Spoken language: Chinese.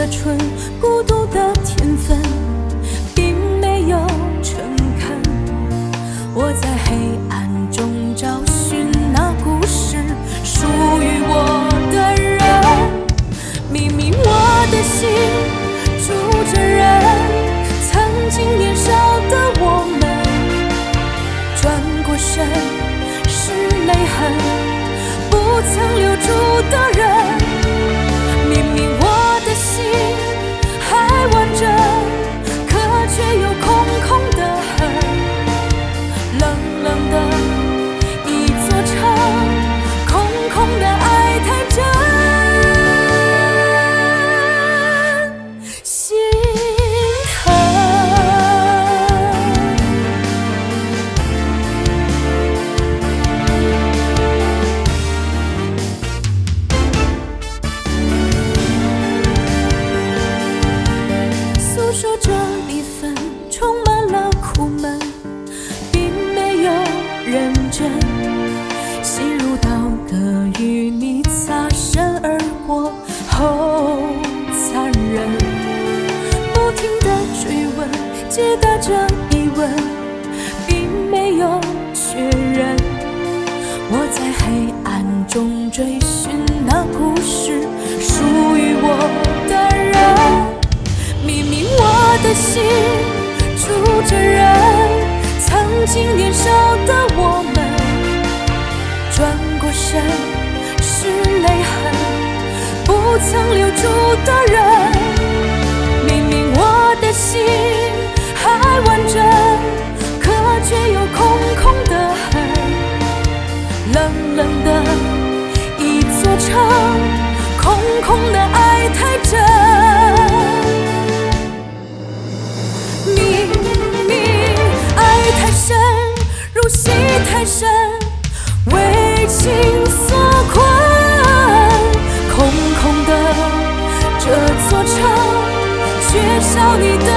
的蠢，孤独的天分，并没有诚恳。我在黑暗中找寻那故事属于我的人，明明我的心住着人，曾经年少的我们，转过身是泪痕，不曾留住的人。明明我的心还完整，可却又空空的很，冷冷的一座城，空空的爱太真，心疼。诉说着离分，充满了苦闷，并没有认真。心如刀割，与你擦身而过后残忍。不停地追问，解答着疑问，并没有确认。我在黑暗中追寻那故事属于我的人，明明我的心住着人，曾经年少的我们，转过身是泪痕，不曾留住的人。明明我的心还完整，可却又空空的很，冷冷的一座城，空空的爱太真。明明爱太深，入戏太深，为情所困，空空的这座城，缺少你的